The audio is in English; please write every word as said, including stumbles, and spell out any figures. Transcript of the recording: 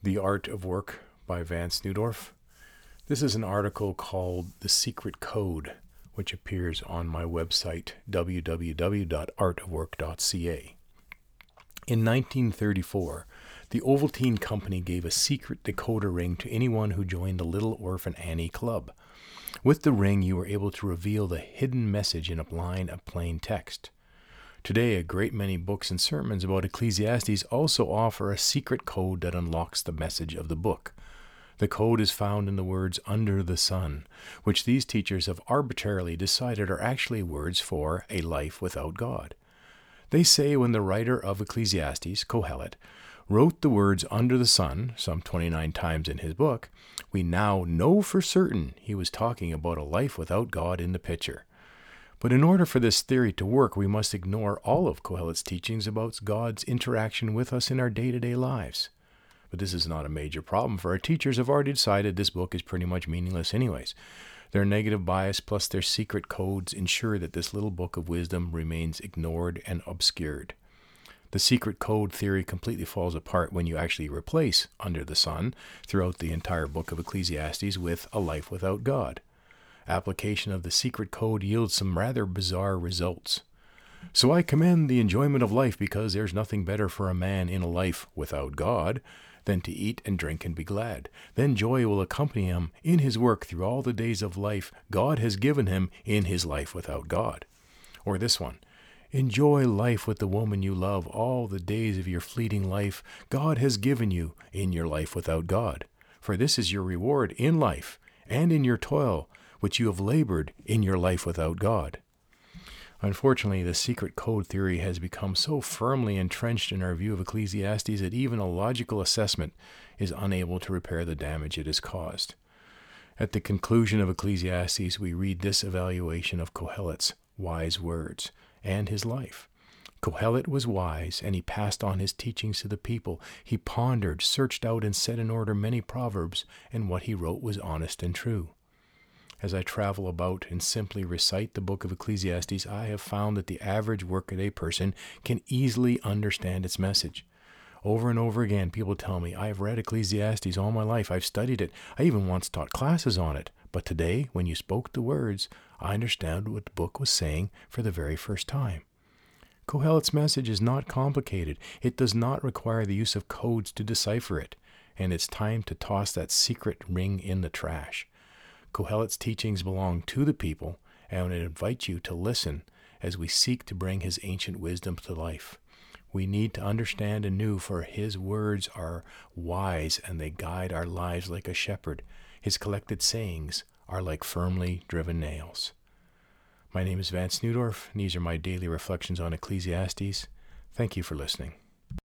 The Art of Work by Vance Neudorf. This is an article called The Secret Code, which appears on my website, w w w dot art of work dot c a. In nineteen thirty-four, the Ovaltine Company gave a secret decoder ring to anyone who joined the Little Orphan Annie Club. With the ring, you were able to reveal the hidden message in a line of plain text. Today, a great many books and sermons about Ecclesiastes also offer a secret code that unlocks the message of the book. The code is found in the words "under the sun," which these teachers have arbitrarily decided are actually words for a life without God. They say when the writer of Ecclesiastes, Kohelet, wrote the words "under the sun" some twenty-nine times in his book, we now know for certain he was talking about a life without God in the picture. But in order for this theory to work, we must ignore all of Kohelet's teachings about God's interaction with us in our day-to-day lives. But this is not a major problem, for our teachers have already decided this book is pretty much meaningless anyways. Their negative bias plus their secret codes ensure that this little book of wisdom remains ignored and obscured. The secret code theory completely falls apart when you actually replace "under the sun" throughout the entire book of Ecclesiastes with "a life without God." Application of the secret code yields some rather bizarre results. So I commend the enjoyment of life, because there's nothing better for a man in a life without God than to eat and drink and be glad. Then joy will accompany him in his work through all the days of life God has given him in his life without God. Or this one: enjoy life with the woman you love all the days of your fleeting life God has given you in your life without God. For this is your reward in life and in your toil, which you have labored in your life without God. Unfortunately, the secret code theory has become so firmly entrenched in our view of Ecclesiastes that even a logical assessment is unable to repair the damage it has caused. At the conclusion of Ecclesiastes, we read this evaluation of Kohelet's wise words and his life. Kohelet was wise, and he passed on his teachings to the people. He pondered, searched out, and set in order many proverbs, and what he wrote was honest and true. As I travel about and simply recite the book of Ecclesiastes, I have found that the average workaday person can easily understand its message. Over and over again, people tell me, "I have read Ecclesiastes all my life. I've studied it. I even once taught classes on it. But today, when you spoke the words, I understand what the book was saying for the very first time." Kohelet's message is not complicated. It does not require the use of codes to decipher it. And it's time to toss that secret ring in the trash. Kohelet's teachings belong to the people, and I invite you to listen as we seek to bring his ancient wisdom to life. We need to understand anew, for his words are wise and they guide our lives like a shepherd. His collected sayings are like firmly driven nails. My name is Vance Neudorf, and these are my daily reflections on Ecclesiastes. Thank you for listening.